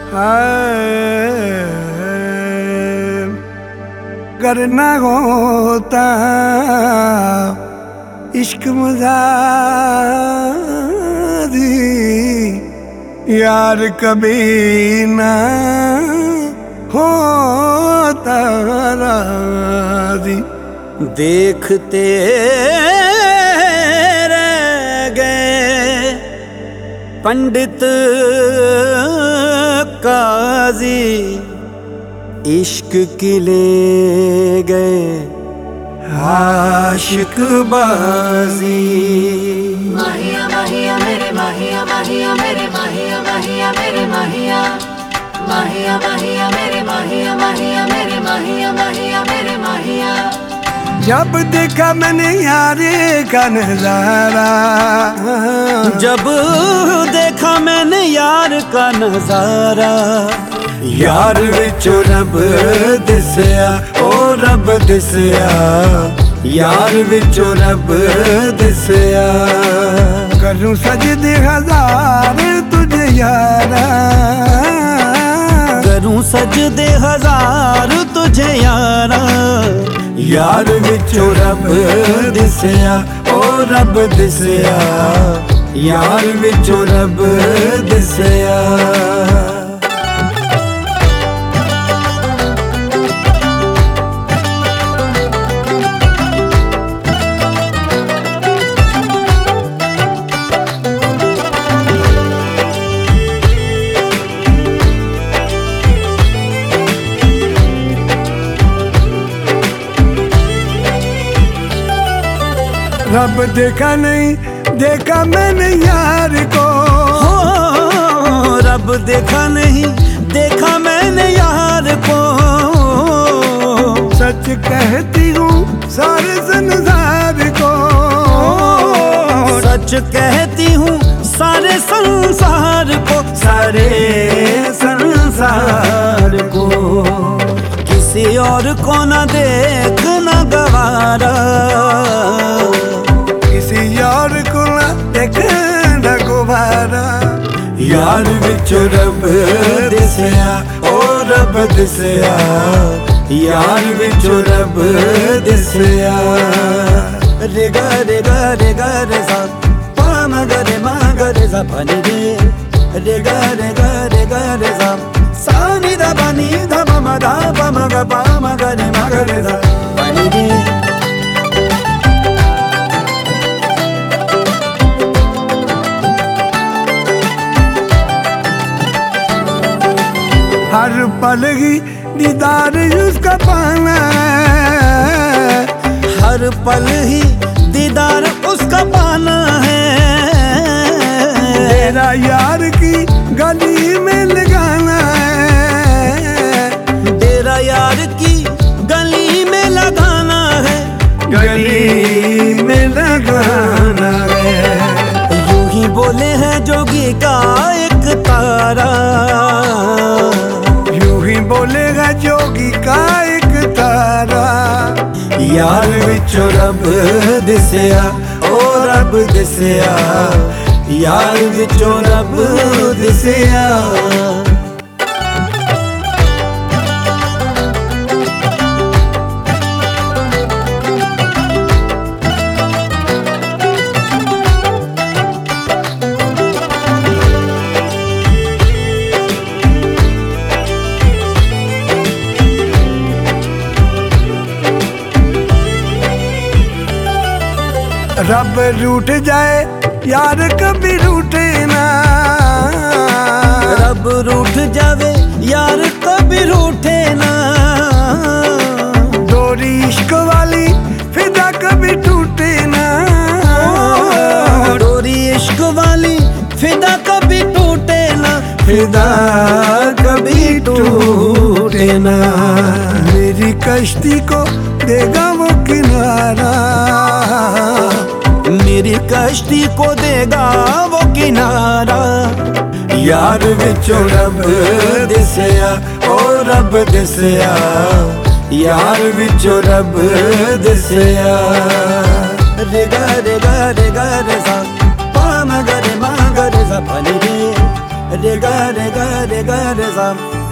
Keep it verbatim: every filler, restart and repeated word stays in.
करना होता इश्क मज़ादी यार कभी ना होता राज़ी। देखते रह गए पंडित काजी, इश्क की ले गए आशिक बाजी। माहिया माहिया मेरे माहिया माहिया मेरे माहिया माहिया मेरे माहिया माहिया माहिया मेरे माहिया माहिया मेरे माहिया माहिया मेरे माहिया। जब देखा मैंने यारे का नजारा, जब देखा मैंने यार का नजारा, यार विचो रब दिसया ओ रब दिसया, यार विचो रब दिसया। करूं सजदे हजार तुझे यारा, करूं सजदे हजार तुझे यारा, यार विचो रब दिसया ओ रब दिसया, यार विचो रब दिसया। रब देखा नहीं देखा मैंने यार को, हो रब देखा नहीं देखा मैंने यार को। सच कहती हूँ सारे संसार को, सच कहती हूँ सारे संसार को, सारे संसार को। किसी और को न देखना गवारा, किसी यार को ना देखना गुबारा। यार विचो रब दिसया ओ रब दिसया, यार विचो रब दिसया। रे गा रे गा रे गा रे सा पा म गा रे मा गा रे सा पा नि रे, रे गा रे गा रे गा रे सा सा नि दा पा नि धा प म धा प म गा पा म गा रे मा गा रे सा पा नि रे। हर पल ही दीदार उसका पाना है, हर पल ही दीदार उसका पाना है। तेरा यार की गली में लगाना है, तेरा यार की गली में लगाना है, गली में लगाना है। यूं ही बोले हैं जोगी का एक तारा, बोलेगा जोगी का एक तारा। यार विचो रब दिसया ओ रब दिसया, यार विचो रब दिसया। रब रूठ जाए यार कभी रूठे ना, रब रूठ जावे यार कभी रूठे ना। डोरी इश्क वाली फिदा कभी टूटे ना, डोरी इश्क वाली फिदा कभी टूटे ना, फिदा कभी टूटे ना। मेरी कश्ती को देगा वो किनारा, मेरी कश्ती को देगा वो किनारा। यार विचो रब दिसया ओ रब दिसया, यार विचो रब दिसया। रे गा रे गा रे गा रे सा पा म गा रे मा गा रे सा पा नि रे, रे गा रे गा रे गा रे सा